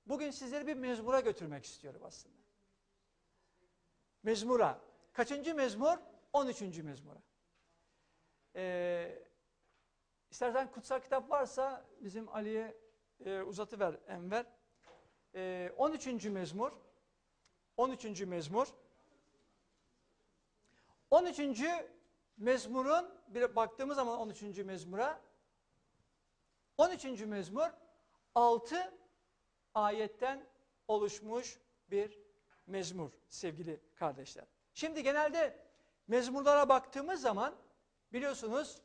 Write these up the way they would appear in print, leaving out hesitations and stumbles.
bugün sizleri bir mezmura götürmek istiyorum aslında. Mezmura. Kaçıncı mezmur? 13. mezmura. İstersen kutsal kitap varsa bizim Ali'ye uzatıver Enver. 13. mezmur. 13. mezmur. 13. mezmurun bir baktığımız zaman 13. mezmura 13. mezmur 6 ayetten oluşmuş bir mezmur sevgili kardeşler. Şimdi genelde mezmurlara baktığımız zaman biliyorsunuz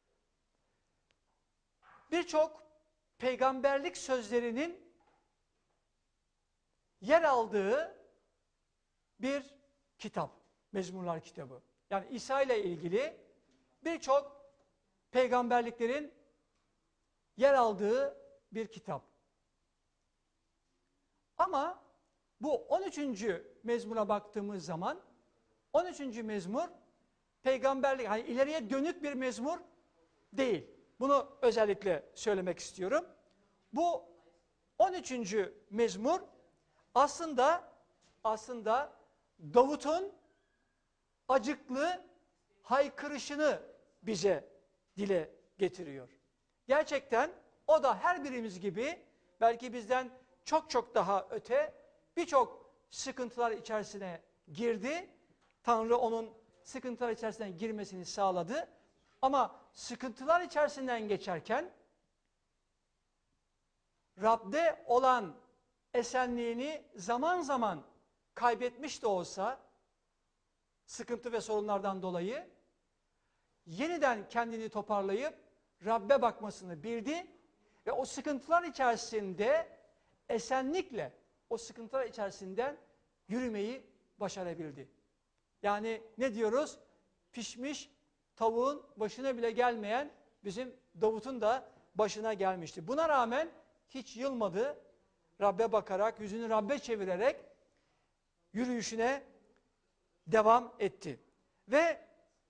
birçok peygamberlik sözlerinin yer aldığı bir kitap, Mezmurlar kitabı. Yani İsa ile ilgili birçok peygamberliklerin yer aldığı bir kitap. Ama bu 13. mezmura baktığımız zaman 13. mezmur peygamberlik, hani ileriye dönük bir mezmur değil. Bunu özellikle söylemek istiyorum. Bu 13. mezmur aslında Davut'un acıklı haykırışını bize dile getiriyor. Gerçekten o da her birimiz gibi belki bizden çok çok daha öte birçok sıkıntılar içerisine girdi. Tanrı onun sıkıntılar içerisine girmesini sağladı. Ama sıkıntılar içerisinden geçerken Rab'de olan esenliğini zaman zaman kaybetmiş de olsa sıkıntı ve sorunlardan dolayı yeniden kendini toparlayıp Rab'be bakmasını bildi ve o sıkıntılar içerisinde esenlikle o sıkıntılar içerisinden yürümeyi başarabildi. Yani ne diyoruz? Pişmiş tavuğun başına bile gelmeyen bizim Davut'un da başına gelmişti. Buna rağmen hiç yılmadı. Rab'be bakarak, yüzünü Rab'be çevirerek yürüyüşüne devam etti. Ve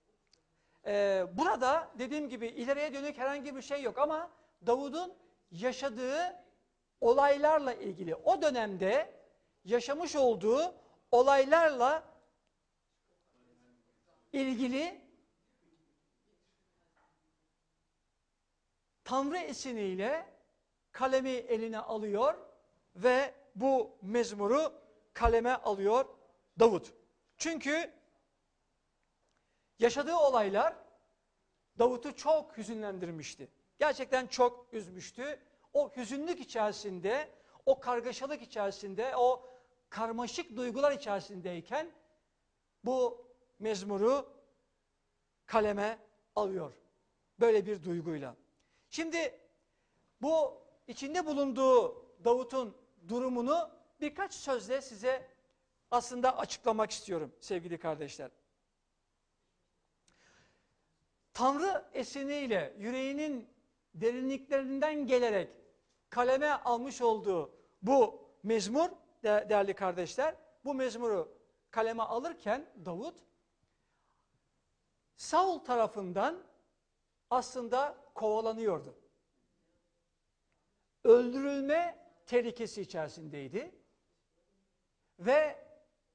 burada dediğim gibi ileriye dönük herhangi bir şey yok ama Davud'un yaşadığı olaylarla ilgili, o dönemde yaşamış olduğu olaylarla ilgili Tanrı esiniyle kalemi eline alıyor ve bu mezmuru kaleme alıyor Davud. Çünkü yaşadığı olaylar Davud'u çok hüzünlendirmişti. Gerçekten çok üzmüştü. O hüzünlük içerisinde, o kargaşalık içerisinde, o karmaşık duygular içerisindeyken bu mezmuru kaleme alıyor. Böyle bir duyguyla. Şimdi bu içinde bulunduğu Davud'un durumunu birkaç sözle size aslında açıklamak istiyorum sevgili kardeşler. Tanrı esiniyle yüreğinin derinliklerinden gelerek kaleme almış olduğu bu mezmur değerli kardeşler, bu mezmuru kaleme alırken Davud Saul tarafından aslında kovalanıyordu. Öldürülme tehlikesi içerisindeydi ve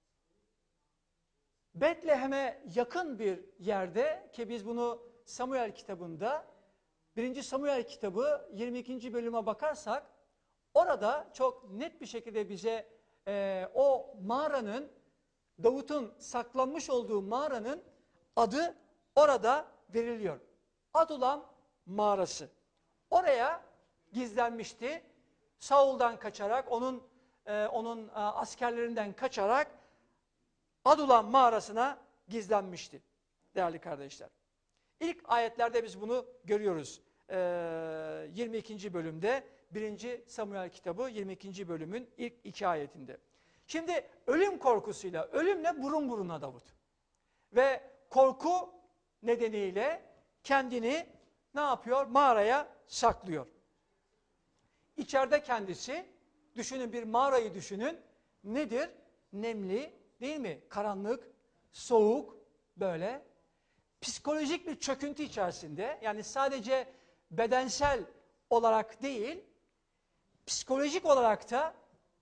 Betlehem'e yakın bir yerde ki biz bunu Samuel kitabında 1. Samuel kitabı 22. bölüme bakarsak orada çok net bir şekilde bize o mağaranın Davut'un saklanmış olduğu mağaranın adı orada veriliyor. Adulam mağarası. Oraya gizlenmişti. Saul'dan kaçarak onun askerlerinden kaçarak Adulam mağarasına gizlenmişti değerli kardeşler. İlk ayetlerde biz bunu görüyoruz. 22. bölümde 1. Samuel kitabı 22. bölümün ilk 2 ayetinde. Şimdi ölüm korkusuyla, ölümle burun buruna Davud. Ve korku nedeniyle kendini ne yapıyor? Mağaraya saklıyor. İçeride kendisi, düşünün bir mağarayı düşünün. Nedir? Nemli, değil mi? Karanlık, soğuk, böyle. Psikolojik bir çöküntü içerisinde, yani sadece bedensel olarak değil, psikolojik olarak da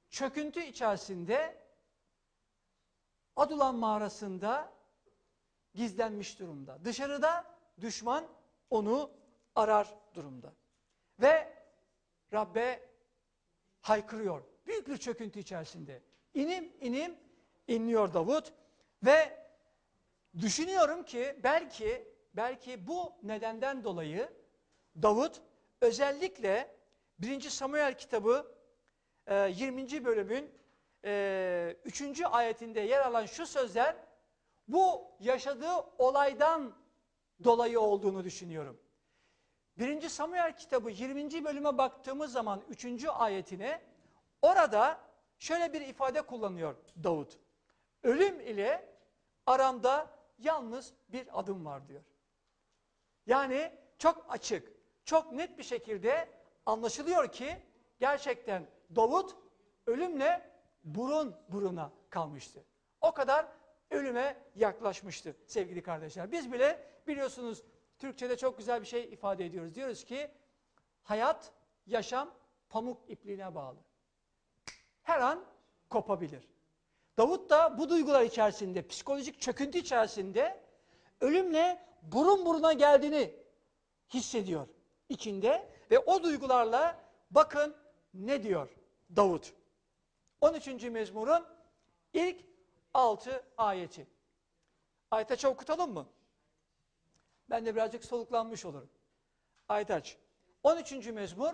çöküntü içerisinde Adulam mağarasında gizlenmiş durumda. Dışarıda düşman onu arar durumda. Ve Rabbe haykırıyor. Büyük bir çöküntü içerisinde. İnim inim inliyor Davut ve düşünüyorum ki belki bu nedenden dolayı Davut özellikle 1. Samuel kitabı 20. bölümün 3. ayetinde yer alan şu sözler bu yaşadığı olaydan dolayı olduğunu düşünüyorum. 1. Samuel kitabı 20. bölüme baktığımız zaman 3. ayetine orada şöyle bir ifade kullanıyor Davut. Ölüm ile aramda yalnız bir adım var diyor. Yani çok açık, çok net bir şekilde anlaşılıyor ki gerçekten Davut ölümle burun buruna kalmıştı. O kadar ölüme yaklaşmıştı sevgili kardeşler. Biz bile biliyorsunuz Türkçe'de çok güzel bir şey ifade ediyoruz. Diyoruz ki hayat, yaşam pamuk ipliğine bağlı. Her an kopabilir. Davut da bu duygular içerisinde, psikolojik çöküntü içerisinde ölümle burun buruna geldiğini hissediyor içinde ve o duygularla bakın ne diyor Davut. 13. mezmurun ilk 6 ayeti. Ayet okutalım mı? Ben de birazcık soluklanmış olurum. Ayet aç. 13. mezmur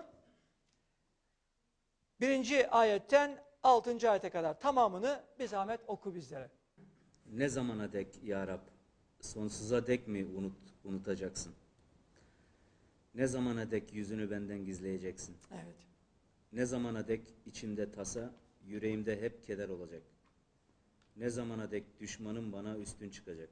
1. ayetten 6. ayete kadar tamamını bir zahmet oku bizlere. Ne zamana dek ya Rab, sonsuza dek mi unutacaksın? Ne zamana dek yüzünü benden gizleyeceksin? Evet. Ne zamana dek içimde tasa, yüreğimde hep keder olacak? Ne zamana dek düşmanım bana üstün çıkacak?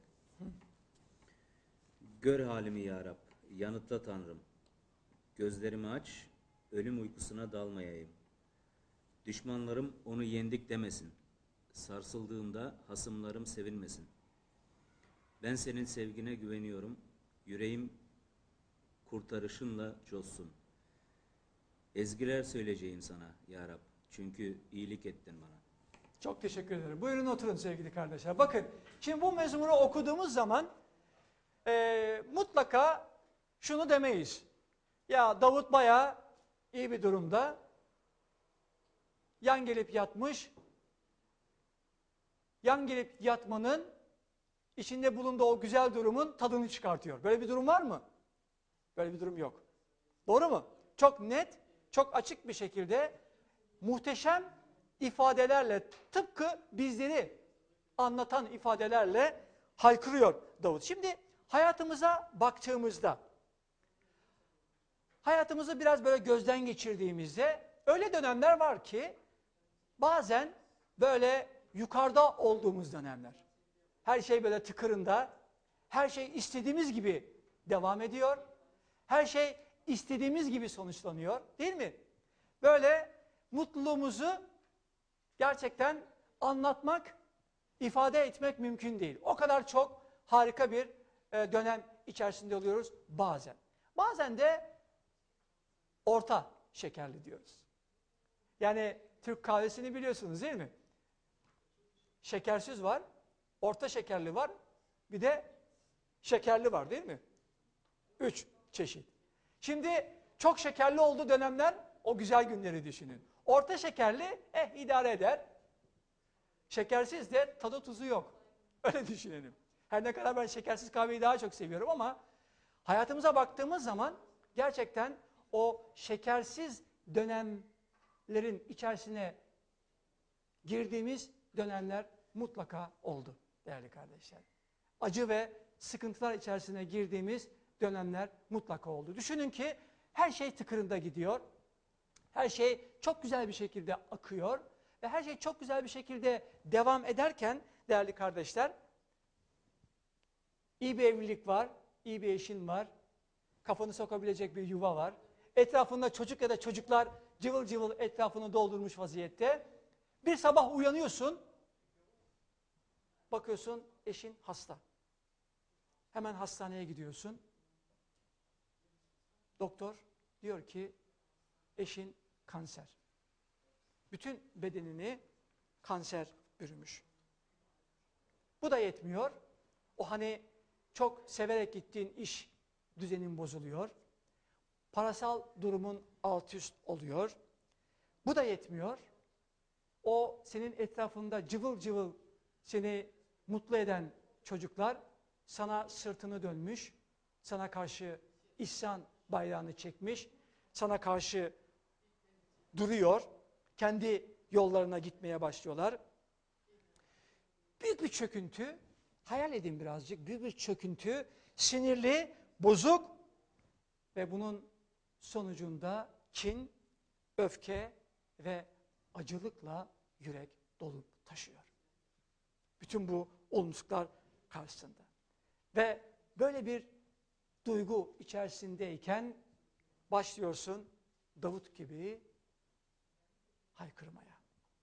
Gör halimi ya Rab, yanıtla Tanrım. Gözlerimi aç, ölüm uykusuna dalmayayım. Düşmanlarım onu yendik demesin. Sarsıldığımda hasımlarım sevinmesin. Ben senin sevgine güveniyorum. Yüreğim kurtarışınla coşsun. Ezgiler söyleyeceğim sana ya Rab. Çünkü iyilik ettin bana. Çok teşekkür ederim. Buyurun oturun sevgili kardeşler. Bakın şimdi bu mezmuru okuduğumuz zaman mutlaka şunu demeyiz. Ya Davut bayağı iyi bir durumda. Yan gelip yatmış. Yan gelip yatmanın içinde bulunduğu o güzel durumun tadını çıkartıyor. Böyle bir durum var mı? Böyle bir durum yok. Doğru mu? Çok net, çok açık bir şekilde muhteşem ifadelerle tıpkı bizleri anlatan ifadelerle haykırıyor Davut. Şimdi hayatımıza baktığımızda hayatımızı biraz böyle gözden geçirdiğimizde öyle dönemler var ki bazen böyle yukarıda olduğumuz dönemler. Her şey böyle tıkırında, her şey istediğimiz gibi devam ediyor. Her şey istediğimiz gibi sonuçlanıyor, değil mi? Böyle mutluluğumuzu gerçekten anlatmak, ifade etmek mümkün değil. O kadar çok harika bir dönem içerisinde oluyoruz bazen. Bazen de orta şekerli diyoruz. Yani Türk kahvesini biliyorsunuz değil mi? Şekersiz var, orta şekerli var, bir de şekerli var değil mi? 3 çeşit. Şimdi çok şekerli olduğu dönemler o güzel günleri düşünün. Orta şekerli idare eder. Şekersiz de tadı tuzu yok. Öyle düşünelim. Her ne kadar ben şekersiz kahveyi daha çok seviyorum ama hayatımıza baktığımız zaman gerçekten o şekersiz dönemlerin içerisine girdiğimiz dönemler mutlaka oldu değerli kardeşler. Acı ve sıkıntılar içerisine girdiğimiz dönemler mutlaka oldu. Düşünün ki her şey tıkırında gidiyor. Her şey çok güzel bir şekilde akıyor ve her şey çok güzel bir şekilde devam ederken değerli kardeşler iyi bir evlilik var, iyi bir eşin var, kafanı sokabilecek bir yuva var. Etrafında çocuk ya da çocuklar cıvıl cıvıl etrafını doldurmuş vaziyette. Bir sabah uyanıyorsun, bakıyorsun eşin hasta. Hemen hastaneye gidiyorsun. Doktor diyor ki eşin kanser. bütün bedenini kanser bürümüş. Bu da yetmiyor. O hani çok severek gittiğin iş düzenin bozuluyor. Parasal durumun alt üst oluyor. Bu da yetmiyor. O senin etrafında cıvıl cıvıl seni mutlu eden çocuklar sana sırtını dönmüş, sana karşı isyan bayrağını çekmiş, sana karşı duruyor, kendi yollarına gitmeye başlıyorlar. Büyük bir çöküntü, hayal edin birazcık, büyük bir çöküntü, sinirli, bozuk ve bunun sonucunda kin, öfke ve acılıkla yürek dolup taşıyor. Bütün bu olumsuzluklar karşısında. Ve böyle bir duygu içerisindeyken başlıyorsun Davut gibi haykırmaya.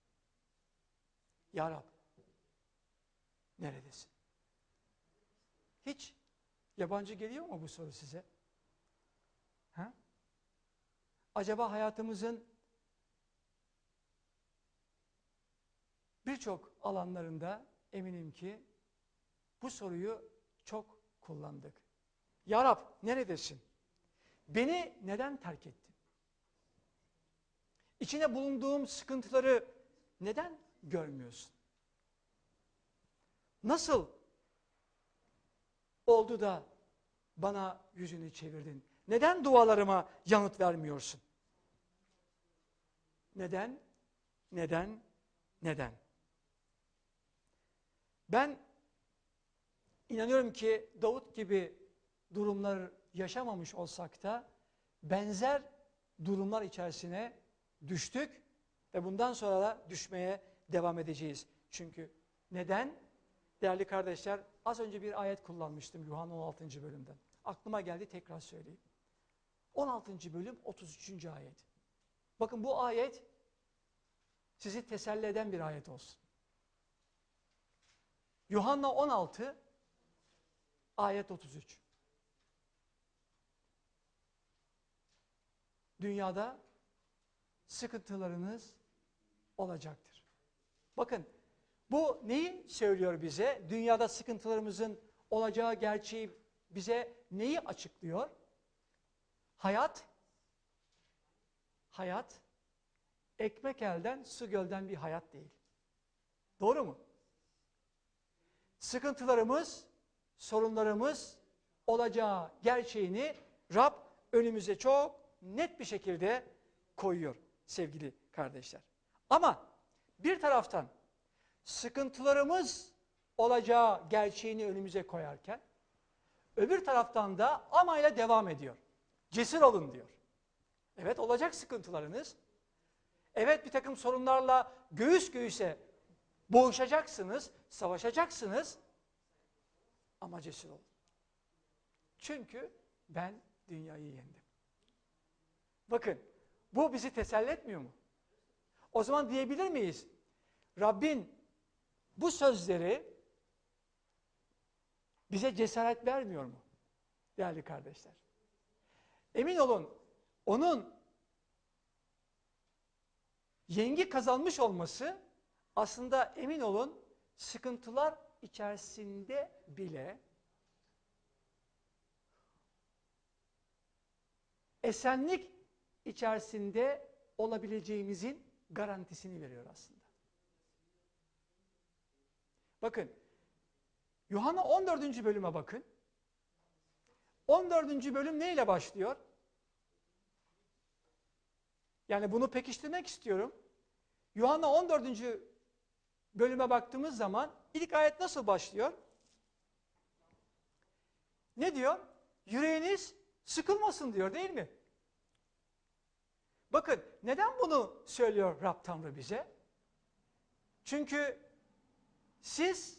Ya Rab, neredesin? Hiç yabancı geliyor mu bu soru size? Ha? Acaba hayatımızın birçok alanlarında eminim ki bu soruyu çok kullandık. Ya Rab, neredesin? Beni neden terk ettin? İçine bulunduğum sıkıntıları neden görmüyorsun? Nasıl oldu da bana yüzünü çevirdin? Neden dualarıma yanıt vermiyorsun? Neden? Neden? Neden? Ben inanıyorum ki Davut gibi durumlar yaşamamış olsak da benzer durumlar içerisine düştük ve bundan sonra da düşmeye devam edeceğiz. Çünkü neden? Değerli kardeşler, az önce bir ayet kullanmıştım Yuhanna 16. bölümden. Aklıma geldi, tekrar söyleyeyim. 16. bölüm 33. ayet. Bakın bu ayet sizi teselli eden bir ayet olsun. Yuhanna 16 ayet 33. Dünyada sıkıntılarınız olacaktır. Bakın bu neyi söylüyor bize? Dünyada sıkıntılarımızın olacağı gerçeği bize neyi açıklıyor? Hayat ekmek elden su gölden bir hayat değil. Doğru mu? Sıkıntılarımız, sorunlarımız olacağı gerçeğini Rab önümüze çok net bir şekilde koyuyor sevgili kardeşler. Ama bir taraftan sıkıntılarımız olacağı gerçeğini önümüze koyarken öbür taraftan da amayla devam ediyor. Cesur olun diyor. Evet, olacak sıkıntılarınız. Evet, bir takım sorunlarla göğüs göğüse boğuşacaksınız, savaşacaksınız ama cesur olun. Çünkü ben dünyayı yendim. Bakın, bu bizi teselli etmiyor mu? O zaman diyebilir miyiz? Rabbin bu sözleri bize cesaret vermiyor mu? Değerli kardeşler. Emin olun, onun yengi kazanmış olması aslında emin olun sıkıntılar içerisinde bile esenlik içerisinde olabileceğimizin garantisini veriyor aslında. Bakın, Yuhanna 14. bölüme bakın. 14. bölüm neyle başlıyor? Yani bunu pekiştirmek istiyorum. Yuhanna 14. bölüme baktığımız zaman ilk ayet nasıl başlıyor? Ne diyor? Yüreğiniz sıkılmasın diyor, değil mi? Bakın, neden bunu söylüyor Rab Tanrı bize? Çünkü siz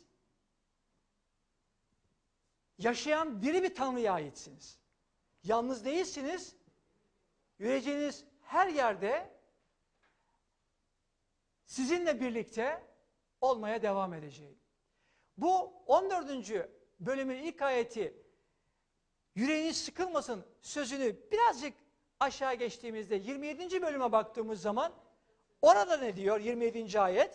yaşayan diri bir Tanrı'ya aitsiniz. Yalnız değilsiniz. Yürüyeceğiniz her yerde sizinle birlikte olmaya devam edeceğim. Bu 14. bölümün ilk ayeti yüreğiniz sıkılmasın sözünü birazcık aşağı geçtiğimizde 27. bölüme baktığımız zaman Orada ne diyor 27. ayet?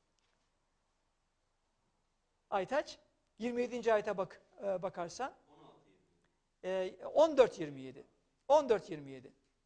Aytaç 27. ayete bakarsan 14-27. 14-27.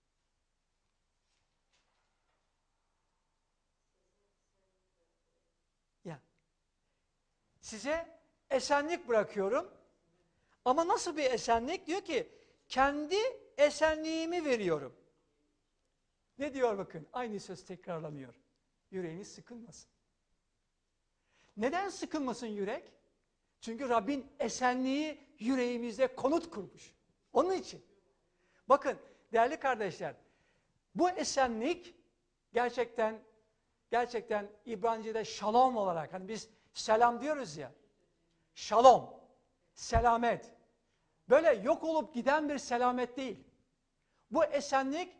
Ya. Size esenlik bırakıyorum. Ama nasıl bir esenlik? Diyor ki kendi esenliğimi veriyorum. Ne diyor bakın? Aynı söz tekrarlanıyor. Yüreğiniz sıkılmasın. Neden sıkılmasın yürek? Çünkü Rabbin esenliği yüreğimizde konut kurmuş. Onun için. Bakın değerli kardeşler, bu esenlik gerçekten İbranice'de şalom olarak, hani biz selam diyoruz ya, şalom, selamet, böyle yok olup giden bir selamet değil. Bu esenlik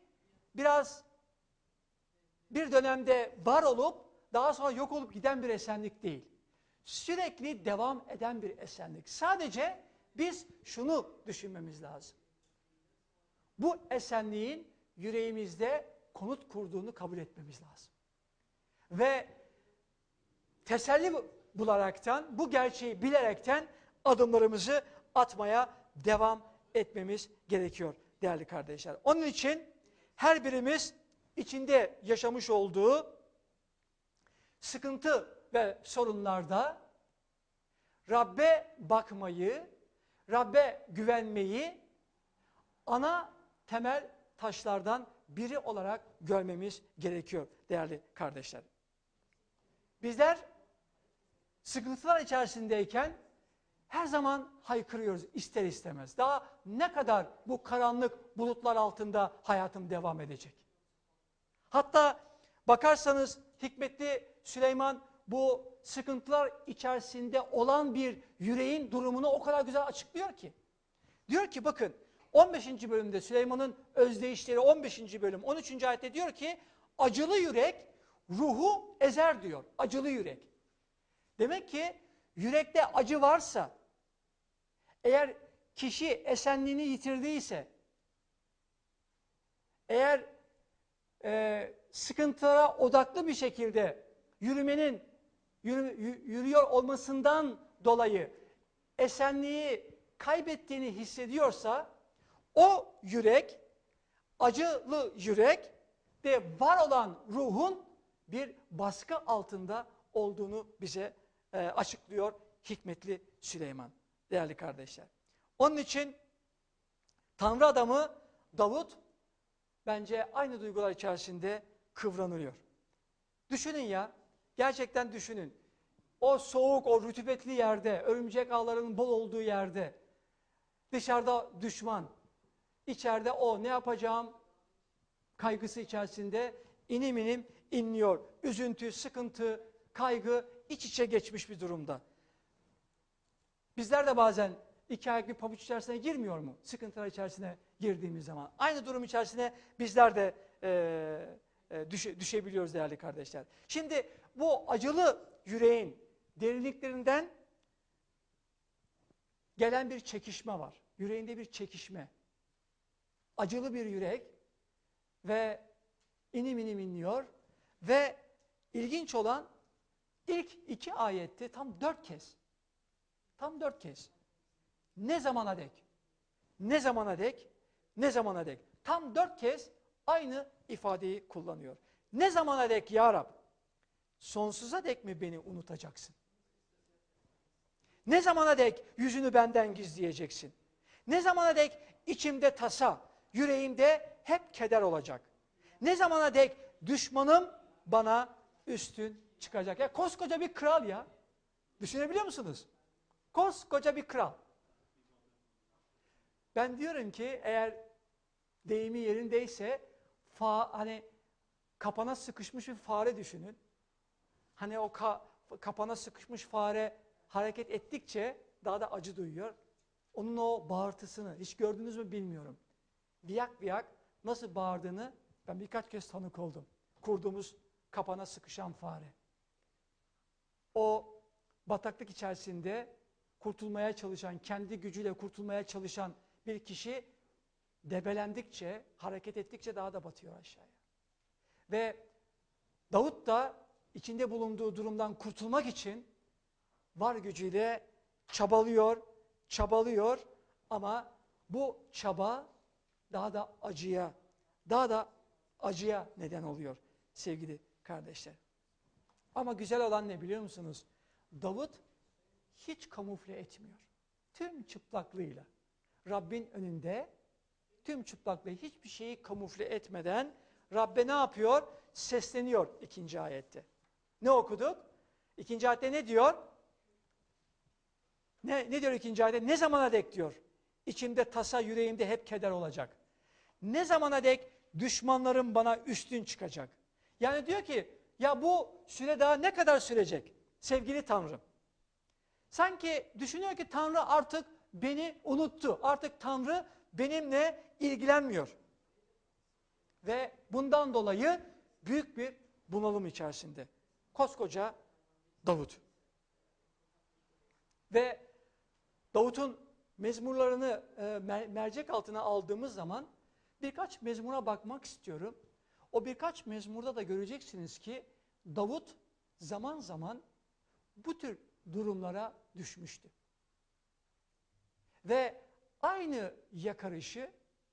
bir dönemde var olup daha sonra yok olup giden bir esenlik değil. Sürekli devam eden bir esenlik. Sadece biz şunu düşünmemiz lazım. Bu esenliğin yüreğimizde konut kurduğunu kabul etmemiz lazım. Ve teselli bularaktan, bu gerçeği bilerekten adımlarımızı atmaya devam etmemiz gerekiyor değerli kardeşler. Onun için her birimiz içinde yaşamış olduğu sıkıntı ve sorunlarda Rabbe bakmayı, Rabbe güvenmeyi ana temel taşlardan biri olarak görmemiz gerekiyor değerli kardeşler. Bizler sıkıntılar içerisindeyken her zaman haykırıyoruz ister istemez. Daha ne kadar bu karanlık bulutlar altında hayatım devam edecek? Hatta bakarsanız hikmetli Süleyman bu sıkıntılar içerisinde olan bir yüreğin durumunu o kadar güzel açıklıyor ki. Diyor ki bakın 15. bölümde Süleyman'ın özdeyişleri 15. bölüm 13. ayette diyor ki acılı yürek ruhu ezer diyor. Acılı yürek. Demek ki yürekte acı varsa, eğer kişi esenliğini yitirdiyse, eğer sıkıntılara odaklı bir şekilde yürüyor olmasından dolayı esenliği kaybettiğini hissediyorsa, o yürek, acılı yürek de var olan ruhun bir baskı altında olduğunu bize açıklıyor hikmetli Süleyman değerli kardeşler. Onun için Tanrı adamı Davut bence aynı duygular içerisinde kıvranıyor. Düşünün ya, gerçekten düşünün. O soğuk, o rutubetli yerde, örümcek ağlarının bol olduğu yerde, dışarıda düşman, içeride o ne yapacağım kaygısı içerisinde inim inim inliyor. Üzüntü, sıkıntı, kaygı iç içe geçmiş bir durumda. Bizler de bazen iki ayak bir pabuç içerisine girmiyor mu? Sıkıntılar içerisine girdiğimiz zaman. Aynı durum içerisine bizler de düşebiliyoruz değerli kardeşler. Şimdi bu acılı yüreğin derinliklerinden gelen bir çekişme var. Yüreğinde bir çekişme. Acılı bir yürek ve inim inim inliyor ve ilginç olan ilk 2 ayette tam 4 kez. Tam 4 kez. Ne zamana dek? Ne zamana dek? Ne zamana dek? Tam 4 kez aynı ifadeyi kullanıyor. Ne zamana dek ya Rab? Sonsuza dek mi beni unutacaksın? Ne zamana dek yüzünü benden gizleyeceksin? Ne zamana dek içimde tasa, yüreğimde hep keder olacak? Ne zamana dek düşmanım bana üstün çıkacak? Ya koskoca bir kral ya. Düşünebiliyor musunuz? Koskoca bir kral. Ben diyorum ki eğer deyimi yerindeyse hani kapana sıkışmış bir fare düşünün. Hani o kapana sıkışmış fare hareket ettikçe daha da acı duyuyor. Onun o bağırtısını hiç gördünüz mü bilmiyorum. Viyak viyak nasıl bağırdığını ben birkaç kez tanık oldum. Kurduğumuz kapana sıkışan fare. O bataklık içerisinde kurtulmaya çalışan, kendi gücüyle kurtulmaya çalışan bir kişi debelendikçe, hareket ettikçe daha da batıyor aşağıya. Ve Davut da içinde bulunduğu durumdan kurtulmak için var gücüyle çabalıyor ama bu çaba daha da acıya neden oluyor sevgili kardeşler. Ama güzel olan ne biliyor musunuz? Davut hiç kamufle etmiyor. Tüm çıplaklığıyla Rabbin önünde tüm çıplaklığıyla hiçbir şeyi kamufle etmeden Rabbe ne yapıyor? Sesleniyor 2. ayette. Ne okuduk? 2. ayette ne diyor? Ne diyor 2. ayette? Ne zamana dek diyor? İçimde tasa, yüreğimde hep keder olacak. Ne zamana dek düşmanlarım bana üstün çıkacak? Yani diyor ki ya bu süre daha ne kadar sürecek sevgili Tanrım? Sanki düşünüyor ki Tanrı artık beni unuttu. Artık Tanrı benimle ilgilenmiyor. Ve bundan dolayı büyük bir bunalım içerisinde. Koskoca Davut. Ve Davut'un mezmurlarını mercek altına aldığımız zaman birkaç mezmura bakmak istiyorum. O birkaç mezmurda da göreceksiniz ki Davut zaman zaman bu tür durumlara düşmüştü. Ve aynı yakarışı,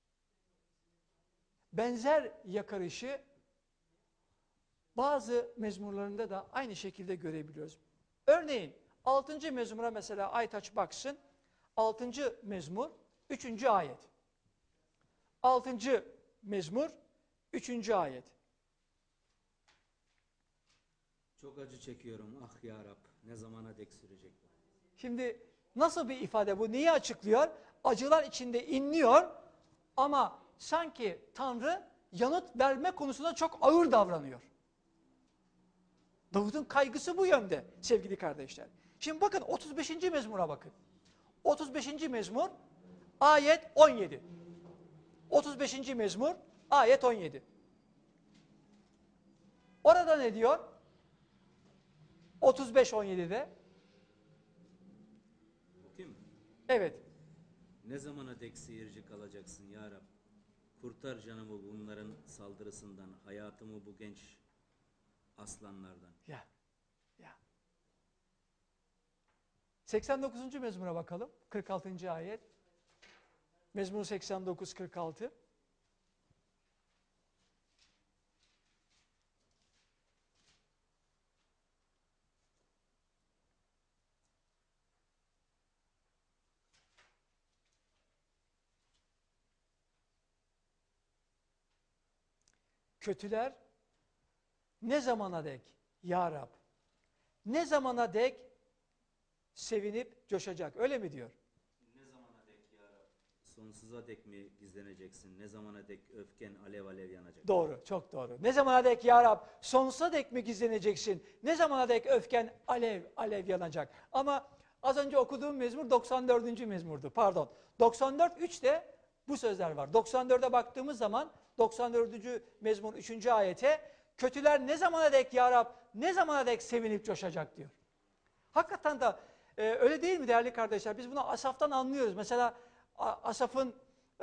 benzer yakarışı bazı mezmurlarında da aynı şekilde görebiliyoruz. Örneğin 6. mezmura mesela Aytaç baksın. 6. mezmur 3. ayet. 6. mezmur 3. ayet. Çok acı çekiyorum ah ya Rab, ne zamana dek sürecek bu? Şimdi nasıl bir ifade bu? Neyi açıklıyor? Acılar içinde inliyor ama sanki Tanrı yanıt verme konusunda çok ağır davranıyor. Davut'un kaygısı bu yönde sevgili kardeşler. Şimdi bakın 35. mezmura bakın. 35. mezmur ayet 17. 35. mezmur ayet 17. Orada ne diyor? 35-17'de. Okuyayım mı? Evet. Ne zamana dek seyirci kalacaksın ya Rab? Kurtar canımı bunların saldırısından, hayatımı bu genç aslanlardan. Ya. 89. mezmura bakalım. 46. ayet. Mezmur 89-46. Kötüler ne zamana dek ya Rab? Ne zamana dek sevinip coşacak? Öyle mi diyor? Ne zamana dek ya Rab? Sonsuza dek mi gizleneceksin? Ne zamana dek öfken alev alev yanacak? Doğru, çok doğru. Ne zamana dek ya Rab? Sonsuza dek mi gizleneceksin? Ne zamana dek öfken alev alev yanacak? Ama az önce okuduğum mezmur 94. mezmurdu. Pardon. 94-3'te bu sözler var. 94'e baktığımız zaman 94. mezmur 3. ayete kötüler ne zamana dek ya Rab? Ne zamana dek sevinip coşacak diyor. Hakikaten de öyle değil mi değerli kardeşler? Biz bunu Asaf'tan anlıyoruz. Mesela Asaf'ın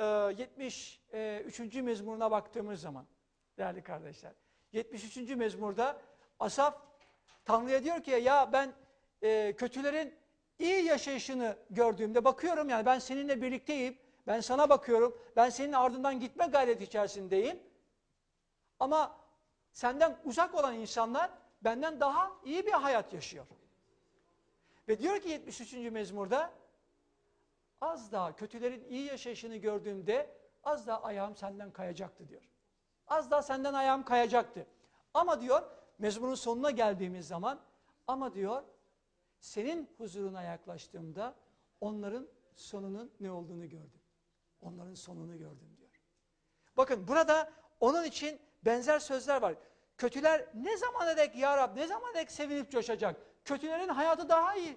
73. mezmuruna baktığımız zaman değerli kardeşler. 73. mezmurda Asaf Tanrı'ya diyor ki ya ben kötülerin iyi yaşayışını gördüğümde bakıyorum yani ben seninle birlikteyim. Ben sana bakıyorum. Ben senin ardından gitme gayreti içerisindeyim. Ama senden uzak olan insanlar benden daha iyi bir hayat yaşıyor. Ve diyor ki 73. mezmurda az daha kötülerin iyi yaşayışını gördüğümde az daha ayağım senden kayacaktı diyor. Az daha senden ayağım kayacaktı. Ama diyor mezmurun sonuna geldiğimiz zaman ama diyor senin huzuruna yaklaştığımda onların sonunun ne olduğunu gördüm. Onların sonunu gördüm diyor. Bakın burada onun için benzer sözler var. Kötüler ne zamana dek ya Rab, ne zamana dek sevinip coşacak? Kötülerin hayatı daha iyi.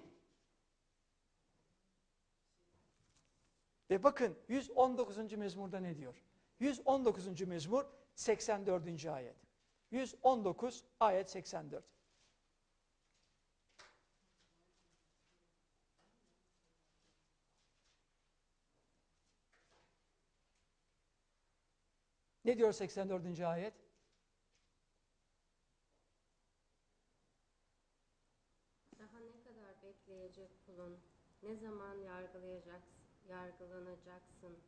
Ve bakın 119. mezmurda ne diyor? 119. mezmur 84. ayet. 119 ayet 84. Ne diyor 84. ayet? bekleyecek kulun? Ne zaman yargılanacaksın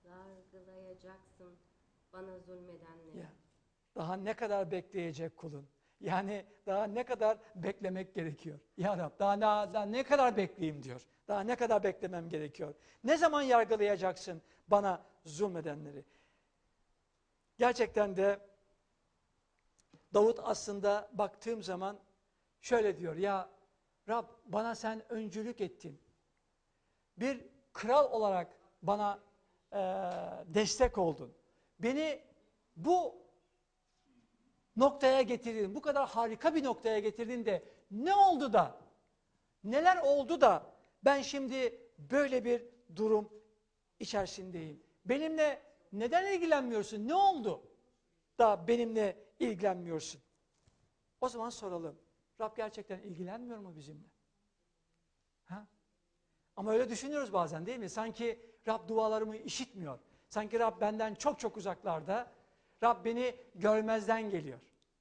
bana zulmedenleri? Ya, daha ne kadar bekleyecek kulun? Yani daha ne kadar beklemek gerekiyor? Ya Rab daha ne kadar bekleyeyim diyor. Daha ne kadar beklemem gerekiyor? Ne zaman yargılayacaksın bana zulmedenleri? Gerçekten de Davut aslında baktığım zaman şöyle diyor. Ya Rab bana sen öncülük ettin. Bir kral olarak bana destek oldun. Beni bu noktaya getirdin. Bu kadar harika bir noktaya getirdin de ne oldu da, neler oldu da ben şimdi böyle bir durum içerisindeyim. Benimle neden ilgilenmiyorsun? Ne oldu da benimle ilgilenmiyorsun? O zaman soralım. Rab gerçekten ilgilenmiyor mu bizimle? Ha? Ama öyle düşünüyoruz bazen değil mi? Sanki Rab dualarımı işitmiyor. Sanki Rab benden çok çok uzaklarda. Rab beni görmezden geliyor.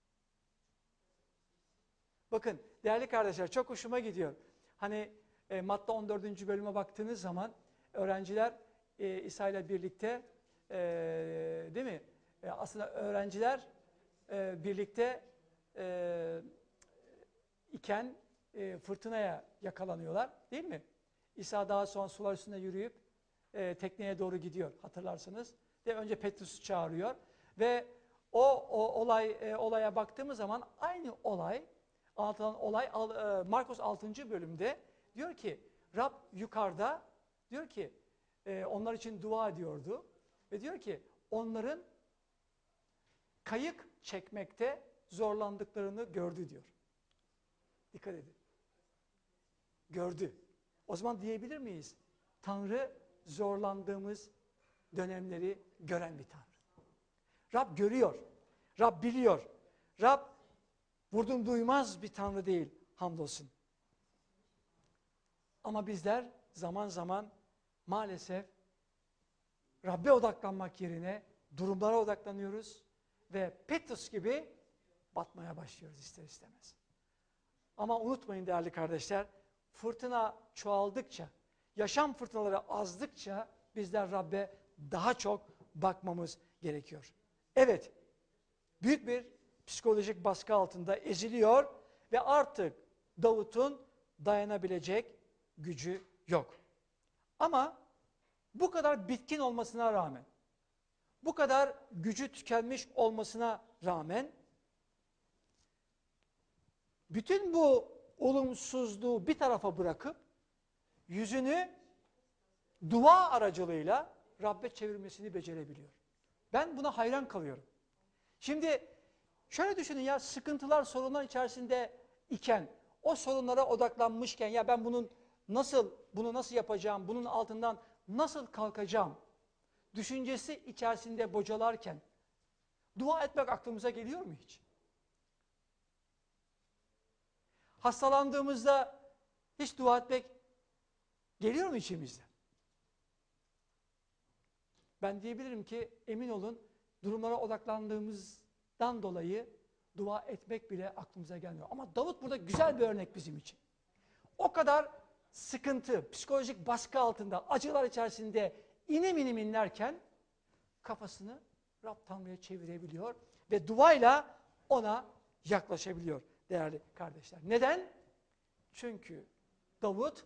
Bakın değerli kardeşler çok hoşuma gidiyor. Hani Matta 14. bölüme baktığınız zaman öğrenciler İsa ile birlikte değil mi? Aslında öğrenciler birlikte iken fırtınaya yakalanıyorlar değil mi? İsa daha sonra sular üstünde yürüyüp tekneye doğru gidiyor hatırlarsınız. Önce Petrus'u çağırıyor ve o olaya baktığımız zaman aynı olay anlatılan olay Markos 6. bölümde diyor ki Rab yukarıda diyor ki onlar için dua ediyordu ve diyor ki onların kayık çekmekte zorlandıklarını gördü diyor. Dikkat edin. Gördü. O zaman diyebilir miyiz? Tanrı zorlandığımız dönemleri gören bir Tanrı. Rab görüyor. Rab biliyor. Rab vurdum duymaz bir Tanrı değil. Hamdolsun. Ama bizler zaman zaman maalesef Rab'be odaklanmak yerine durumlara odaklanıyoruz ve Petrus gibi batmaya başlıyoruz ister istemez. Ama unutmayın değerli kardeşler, fırtına çoğaldıkça, yaşam fırtınaları azdıkça bizler Rab'be daha çok bakmamız gerekiyor. Evet, büyük bir psikolojik baskı altında eziliyor ve artık Davut'un dayanabilecek gücü yok. Ama bu kadar bitkin olmasına rağmen, bu kadar gücü tükenmiş olmasına rağmen, bütün bu olumsuzluğu bir tarafa bırakıp, yüzünü dua aracılığıyla Rab'be çevirmesini becerebiliyor. Ben buna hayran kalıyorum. Şimdi şöyle düşünün ya, sıkıntılar, sorunlar içerisinde iken, o sorunlara odaklanmışken, ya ben bunu nasıl yapacağım, bunun altından nasıl kalkacağım düşüncesi içerisinde bocalarken, dua etmek aklımıza geliyor mu hiç? Hastalandığımızda hiç dua etmek geliyor mu içimizde? Ben diyebilirim ki emin olun durumlara odaklandığımızdan dolayı dua etmek bile aklımıza gelmiyor. Ama Davut burada güzel bir örnek bizim için. O kadar sıkıntı, psikolojik baskı altında, acılar içerisinde inim inim inlerken kafasını Rab Tanrı'ya çevirebiliyor ve duayla ona yaklaşabiliyor değerli kardeşler. Neden? Çünkü Davut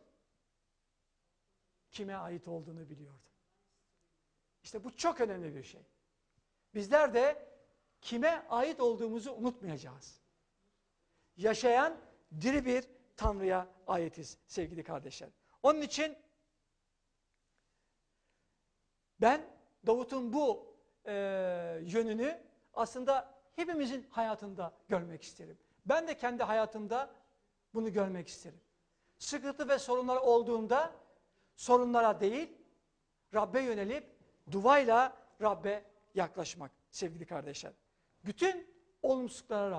kime ait olduğunu biliyordu. İşte bu çok önemli bir şey. Bizler de kime ait olduğumuzu unutmayacağız. Yaşayan diri bir Tanrı'ya aitiz sevgili kardeşler. Onun için ben Davut'un bu yönünü aslında hepimizin hayatında görmek isterim. Ben de kendi hayatımda bunu görmek isterim. Sıkıntı ve sorunlar olduğunda sorunlara değil, Rab'be yönelip duayla Rab'be yaklaşmak sevgili kardeşler. Bütün olumsuzluklara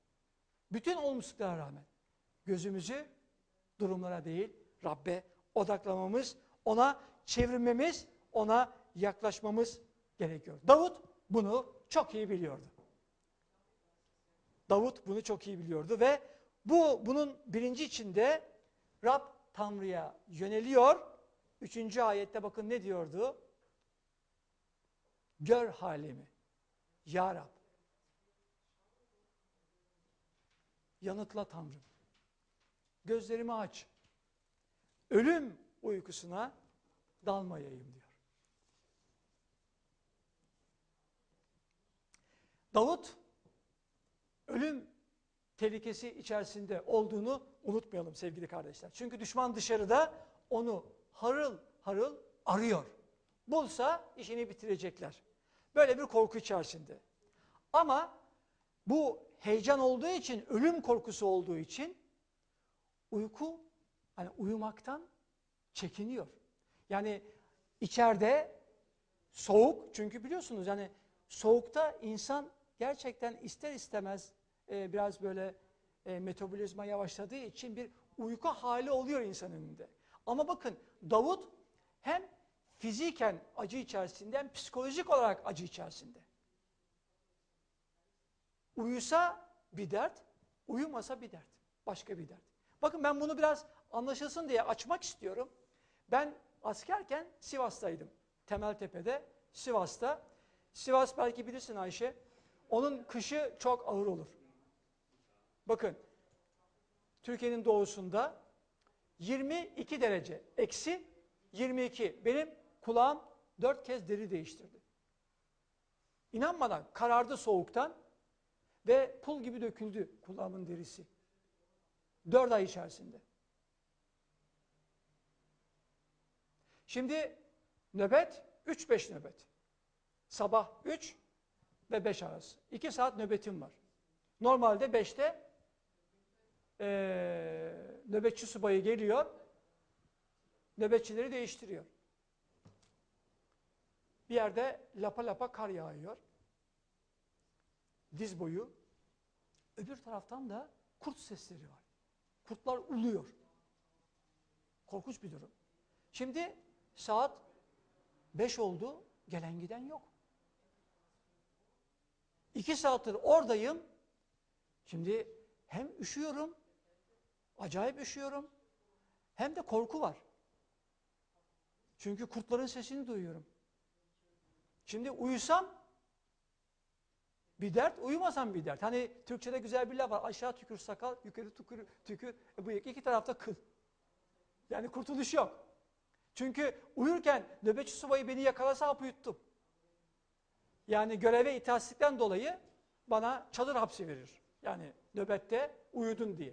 rağmen gözümüzü durumlara değil Rab'be odaklamamız, ona çevirmemiz, ona yaklaşmamız gerekiyor. Davut bunu çok iyi biliyordu. Davut bunu çok iyi biliyordu ve bunun bilinci içinde Rab Tanrı'ya yöneliyor. 3. ayette bakın ne diyordu? Gör halimi ya Rab. Yanıtla Tanrım. Gözlerimi aç. Ölüm uykusuna dalmayayım diyor. Davut ölüm tehlikesi içerisinde olduğunu unutmayalım sevgili kardeşler. Çünkü düşman dışarıda onu harıl harıl arıyor. Bulsa işini bitirecekler. Böyle bir korku içerisinde. Ama bu heyecan olduğu için, ölüm korkusu olduğu için uyumaktan çekiniyor. Yani içeride soğuk, çünkü biliyorsunuz yani soğukta insan gerçekten ister istemez biraz böyle metabolizma yavaşladığı için bir uyku hali oluyor insanın önünde. Ama bakın Davut hem fiziken acı içerisinde hem psikolojik olarak acı içerisinde. Uyusa bir dert, uyumasa bir dert. Başka bir dert. Bakın ben bunu biraz anlaşılsın diye açmak istiyorum. Ben askerken Sivas'taydım. Temeltepe'de, Sivas'ta. Sivas belki bilirsin Ayşe. Onun kışı çok ağır olur. Bakın, Türkiye'nin doğusunda 22 derece, eksi 22. Benim kulağım 4 kez deri değiştirdi. İnanmadan karardı soğuktan ve pul gibi döküldü kulağımın derisi. 4 ay içerisinde. Şimdi nöbet 3-5 nöbet. Sabah 3 ve 5 arası. 2 saat nöbetim var. Normalde 5'te nöbetçi subayı geliyor, nöbetçileri değiştiriyor. Bir yerde lapa lapa kar yağıyor. Diz boyu. Öbür taraftan da kurt sesleri var. Kurtlar uluyor. Korkunç bir durum. Şimdi saat 5 oldu, gelen giden yok. 2 saattir oradayım. Şimdi hem üşüyorum, acayip üşüyorum, hem de korku var. Çünkü kurtların sesini duyuyorum. Şimdi uyusam bir dert, uyumasam bir dert. Hani Türkçe'de güzel bir laf var. Aşağı tükür sakal, yukarı tükür bıyık. İki tarafta kıl. Yani kurtuluş yok. Çünkü uyurken nöbetçi subayı beni yakalasa hap uyuttum. Yani göreve itaatsizlikten dolayı bana çadır hapsi verir. Yani nöbette uyudun diye.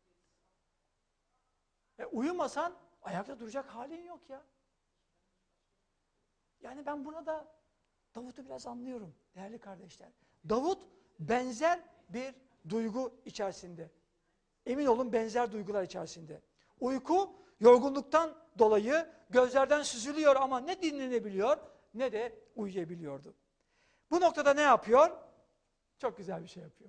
Uyumasan ayakta duracak halin yok ya. Yani ben burada Davut'u biraz anlıyorum değerli kardeşler. Davut benzer bir duygu içerisinde. Emin olun benzer duygular içerisinde. Uyku yorgunluktan dolayı gözlerden süzülüyor ama ne dinlenebiliyor ne de uyuyabiliyordu. Bu noktada ne yapıyor? Çok güzel bir şey yapıyor.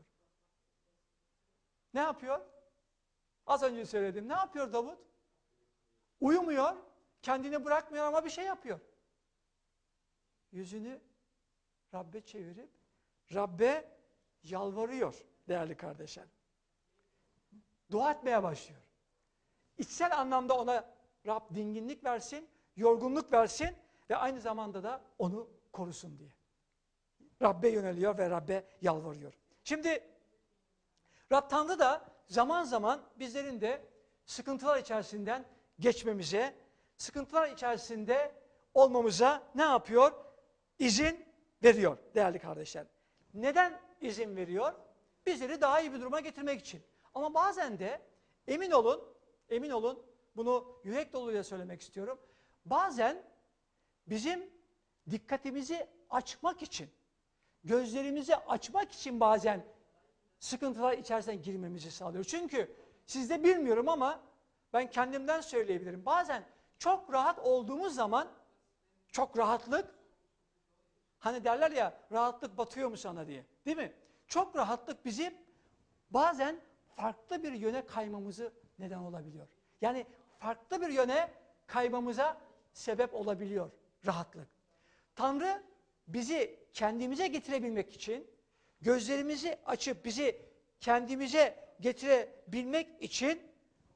Ne yapıyor? Az önce söyledim. Ne yapıyor Davut? Uyumuyor, kendini bırakmıyor ama bir şey yapıyor. Yüzünü Rabbe çevirip Rabbe yalvarıyor değerli kardeşler. Dua etmeye başlıyor. İçsel anlamda ona Rab dinginlik versin, yorgunluk versin ve aynı zamanda da onu korusun diye. Rabbe yöneliyor ve Rabbe yalvarıyor. Şimdi Rab Tanrı da zaman zaman bizlerin de sıkıntılar içerisinden geçmemize, sıkıntılar içerisinde olmamıza ne yapıyor? İzin veriyor değerli kardeşler. Neden izin veriyor? Bizleri daha iyi bir duruma getirmek için. Ama bazen de emin olun bunu yürek doluyla söylemek istiyorum. Bazen bizim dikkatimizi açmak için, gözlerimizi açmak için bazen sıkıntılar içerisine girmemizi sağlıyor. Çünkü sizde bilmiyorum ama ben kendimden söyleyebilirim. Bazen çok rahat olduğumuz zaman, çok rahatlık, hani derler ya rahatlık batıyor mu sana diye, değil mi? Çok rahatlık bizim bazen farklı bir yöne kaymamızı neden olabiliyor. Yani farklı bir yöne kaymamıza sebep olabiliyor rahatlık. Tanrı bizi kendimize getirebilmek için, gözlerimizi açıp bizi kendimize getirebilmek için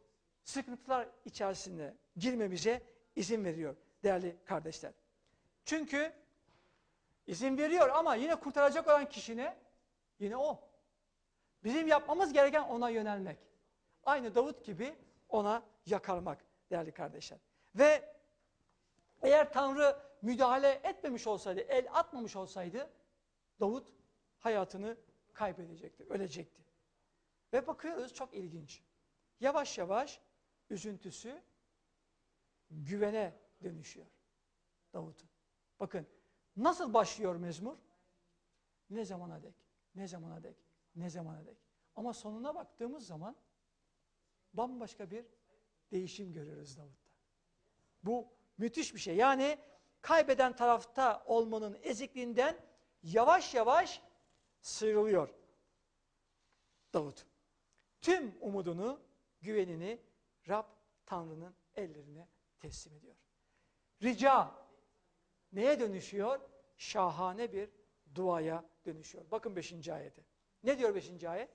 sıkıntılar içerisine girmemize izin veriyor değerli kardeşler. Çünkü izin veriyor ama yine kurtaracak olan kişi ne? Yine o. Bizim yapmamız gereken ona yönelmek. Aynı Davut gibi ona yakarmak değerli kardeşler. Ve eğer Tanrı müdahale etmemiş olsaydı, el atmamış olsaydı Davut hayatını kaybedecekti, ölecekti. Ve bakıyoruz çok ilginç. Yavaş yavaş üzüntüsü güvene dönüşüyor Davut'un. Bakın nasıl başlıyor mezmur? Ne zamana dek, ne zamana dek, ne zamana dek. Ama sonuna baktığımız zaman bambaşka bir değişim görüyoruz Davut'ta. Bu müthiş bir şey. Yani kaybeden tarafta olmanın ezikliğinden yavaş yavaş sıyrılıyor Davut. Tüm umudunu, güvenini Rab Tanrı'nın ellerine teslim ediyor. Rica neye dönüşüyor? Şahane bir duaya dönüşüyor. Bakın 5. ayete. Ne diyor 5. ayet?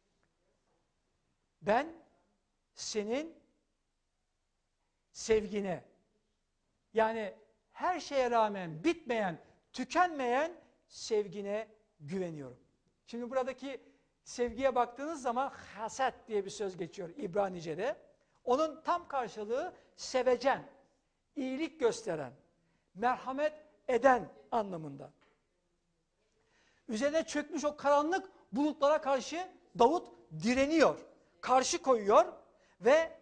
Ben senin sevgine, yani her şeye rağmen bitmeyen, tükenmeyen sevgine güveniyorum. Şimdi buradaki sevgiye baktığınız zaman haset diye bir söz geçiyor İbranice'de. Onun tam karşılığı sevecen, iyilik gösteren, merhamet eden anlamında. Üzerine çökmüş o karanlık bulutlara karşı Davut direniyor, karşı koyuyor ve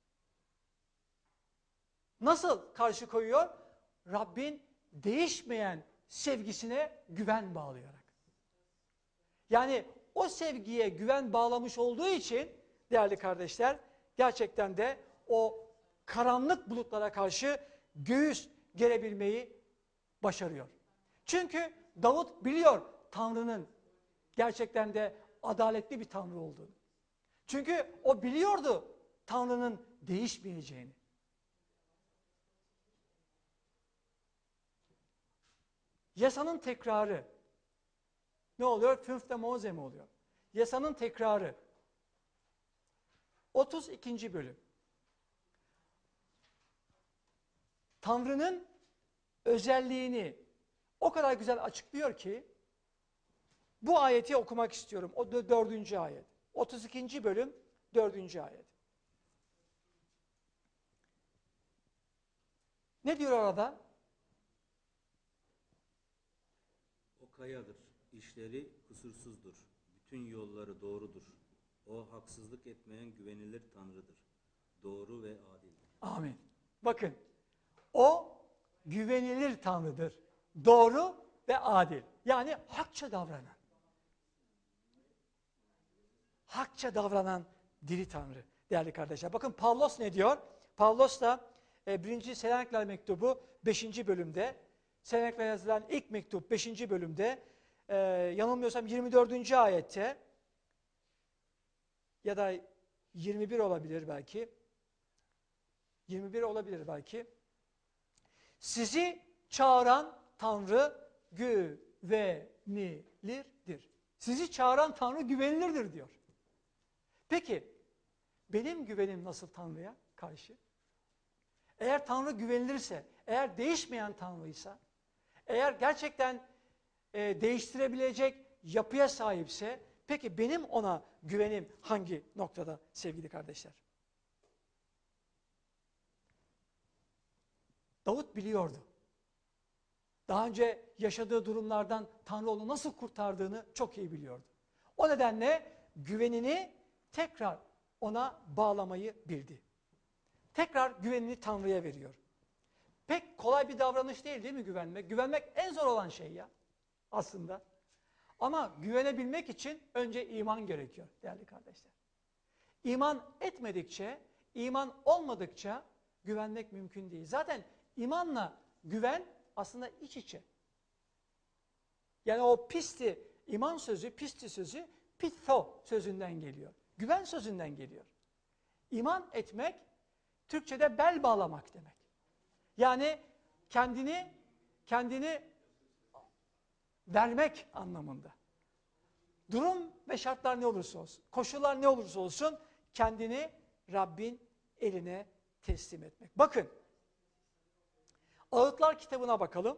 nasıl karşı koyuyor? Rabbin değişmeyen sevgisine güven bağlayarak. Yani o sevgiye güven bağlamış olduğu için değerli kardeşler gerçekten de o karanlık bulutlara karşı göğüs gerebilmeyi başarıyor. Çünkü Davut biliyor Tanrı'nın gerçekten de adaletli bir Tanrı olduğunu. Çünkü o biliyordu Tanrı'nın değişmeyeceğini. Yasanın tekrarı ne oluyor? Fünfte Mose mi oluyor? Yasanın tekrarı. 32. bölüm. Tanrı'nın özelliğini o kadar güzel açıklıyor ki bu ayeti okumak istiyorum. O 4. ayet. 32. bölüm 4. ayet. Ne diyor orada? O kayadır, işleri kusursuzdur, bütün yolları doğrudur. O haksızlık etmeyen güvenilir Tanrı'dır. Doğru ve adildir. Amin. Bakın, o güvenilir Tanrı'dır. Doğru ve adil. Yani hakça davranan. Hakça davranan diri Tanrı değerli kardeşler. Bakın Pavlos ne diyor? Pavlos da 1. Selanikliler mektubu 5. bölümde, Selanikliler yazılan ilk mektup 5. bölümde, yanılmıyorsam 24. ayette ya da 21 olabilir belki, 21 olabilir belki. Sizi çağıran Tanrı güvenilirdir. Sizi çağıran Tanrı güvenilirdir diyor. Peki benim güvenim nasıl Tanrı'ya karşı? Eğer Tanrı güvenilirse, eğer değişmeyen Tanrıysa, eğer gerçekten değiştirebilecek yapıya sahipse, peki benim ona güvenim hangi noktada sevgili kardeşler? Davut biliyordu. Daha önce yaşadığı durumlardan Tanrı onu nasıl kurtardığını çok iyi biliyordu. O nedenle güvenini tekrar ona bağlamayı bildi. Tekrar güvenini Tanrı'ya veriyor. Pek kolay bir davranış değil mi güvenmek? Güvenmek en zor olan şey ya aslında. Ama güvenebilmek için önce iman gerekiyor değerli kardeşler. İman etmedikçe, iman olmadıkça güvenmek mümkün değil. Zaten imanla güven aslında iç içe. Yani o pisti, iman sözü, pisti sözü, pitho sözünden geliyor. Güven sözünden geliyor. İman etmek, Türkçe'de bel bağlamak demek. Yani kendini vermek anlamında. Durum ve şartlar ne olursa olsun, koşullar ne olursa olsun kendini Rabbin eline teslim etmek. Bakın, Ağıtlar kitabına bakalım.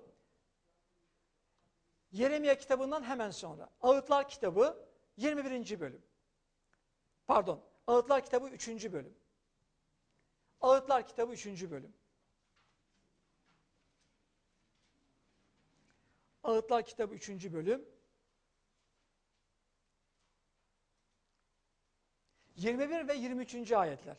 Yeremia kitabından hemen sonra. Ağıtlar kitabı 21. bölüm. Pardon, Ağıtlar kitabı 3. bölüm. Ağıtlar kitabı 3. bölüm. Ağıtlar kitabı 3. bölüm. 21 ve 23. ayetler.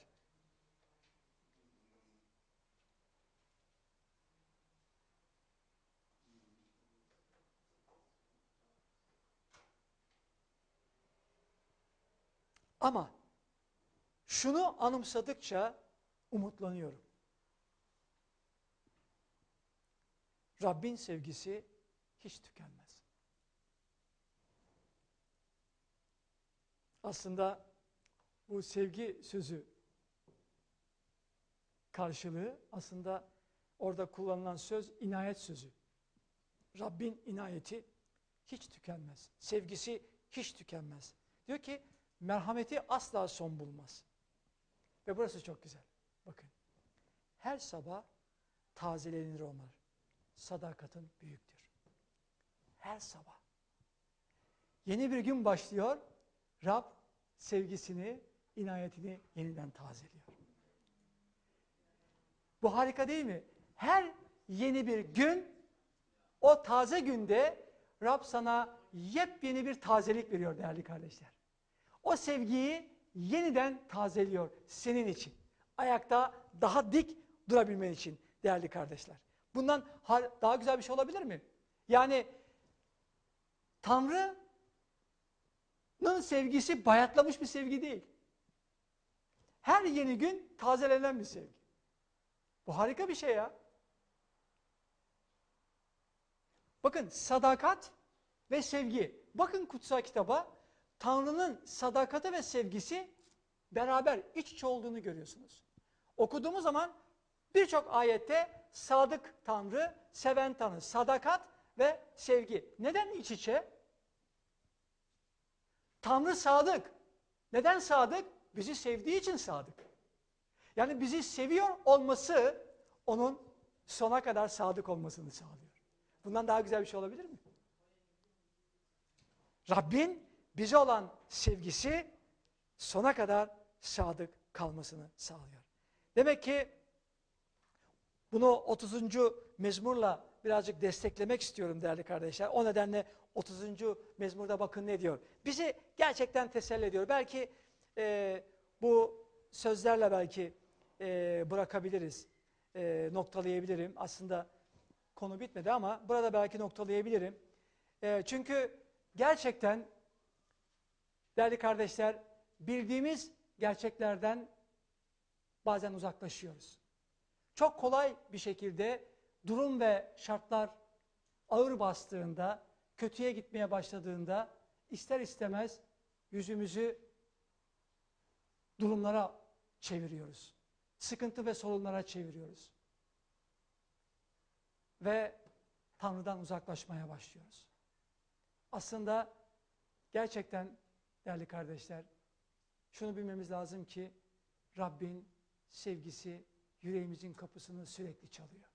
Ama şunu anımsadıkça umutlanıyorum. Rabbin sevgisi hiç tükenmez. Aslında bu sevgi sözü karşılığı aslında orada kullanılan söz inayet sözü. Rabbin inayeti hiç tükenmez. Sevgisi hiç tükenmez. Diyor ki merhameti asla son bulmaz. Ve burası çok güzel. Bakın. Her sabah tazelenir onlar. Sadakatin büyüktür. Her sabah. Yeni bir gün başlıyor. Rab sevgisini, inayetini yeniden tazeliyor. Bu harika değil mi? Her yeni bir gün, o taze günde Rab sana yepyeni bir tazelik veriyor değerli kardeşler. O sevgiyi yeniden tazeliyor senin için. Ayakta daha dik durabilmen için değerli kardeşler. Bundan daha güzel bir şey olabilir mi? Yani Tanrı'nın sevgisi bayatlamış bir sevgi değil. Her yeni gün tazelenen bir sevgi. Bu harika bir şey ya. Bakın sadakat ve sevgi. Bakın kutsal kitaba. Tanrı'nın sadakati ve sevgisi beraber iç içe olduğunu görüyorsunuz. Okuduğumuz zaman birçok ayette sadık Tanrı, seven Tanrı, sadakat ve sevgi. Neden iç içe? Tanrı sadık. Neden sadık? Bizi sevdiği için sadık. Yani bizi seviyor olması onun sona kadar sadık olmasını sağlıyor. Bundan daha güzel bir şey olabilir mi? Rabbin bize olan sevgisi sona kadar sadık kalmasını sağlıyor. Demek ki bunu 30. mezmurla birazcık desteklemek istiyorum değerli kardeşler. O nedenle 30. mezmurda bakın ne diyor. Bizi gerçekten teselli ediyor. Belki bu sözlerle belki bırakabiliriz, noktalayabilirim. Aslında konu bitmedi ama burada belki noktalayabilirim. Çünkü gerçekten değerli kardeşler, bildiğimiz gerçeklerden bazen uzaklaşıyoruz. Çok kolay bir şekilde durum ve şartlar ağır bastığında, kötüye gitmeye başladığında ister istemez yüzümüzü durumlara çeviriyoruz. Sıkıntı ve sorunlara çeviriyoruz. Ve Tanrı'dan uzaklaşmaya başlıyoruz. Aslında gerçekten değerli kardeşler, şunu bilmemiz lazım ki Rabbin sevgisi yüreğimizin kapısını sürekli çalıyor.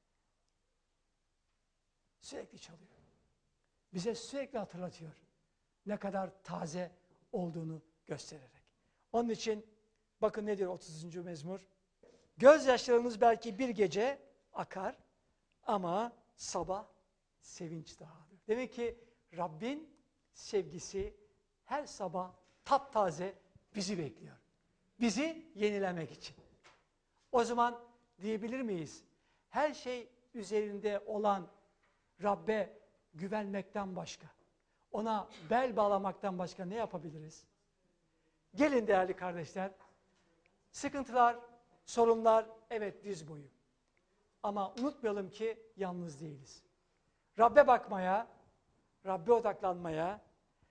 Sürekli çalıyor. Bize sürekli hatırlatıyor. Ne kadar taze olduğunu göstererek. Onun için bakın ne diyor 30. mezmur? Gözyaşlarınız belki bir gece akar ama sabah sevinç dağılır. Demek ki Rabbin sevgisi her sabah taptaze bizi bekliyor. Bizi yenilemek için. O zaman diyebilir miyiz? Her şey üzerinde olan Rabbe güvenmekten başka, ona bel bağlamaktan başka ne yapabiliriz? Gelin değerli kardeşler, sıkıntılar, sorunlar evet diz boyu. Ama unutmayalım ki yalnız değiliz. Rabbe bakmaya, Rabbe odaklanmaya,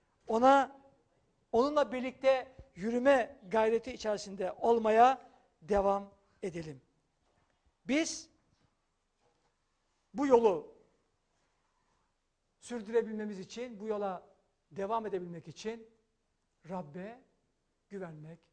onunla birlikte yürüme gayreti içerisinde olmaya devam edelim. Biz bu yolu sürdürebilmemiz için, bu yola devam edebilmek için Rabbe güvenmek